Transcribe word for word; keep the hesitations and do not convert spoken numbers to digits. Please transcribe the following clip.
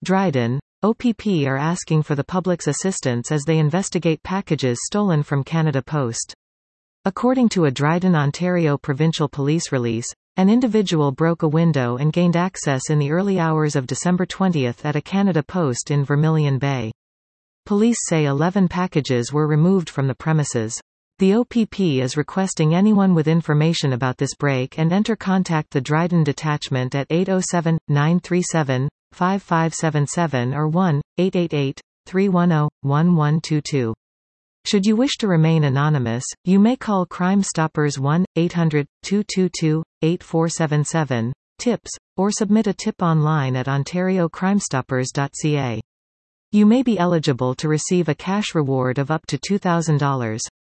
Dryden, O P P are asking for the public's assistance as they investigate packages stolen from Canada Post. According to a Dryden, Ontario Provincial Police release, an individual broke a window and gained access in the early hours of December twentieth at a Canada Post in Vermilion Bay. Police say eleven packages were removed from the premises. The O P P is requesting anyone with information about this break and enter contact the Dryden Detachment at eight oh seven, nine three seven, five five seven seven or one eight eight eight, three one zero, one one two two. Should you wish to remain anonymous, you may call Crime Stoppers one eight hundred, two two two, eight four seven seven, tips, or submit a tip online at ontario crime stoppers dot c a. You may be eligible to receive a cash reward of up to two thousand dollars.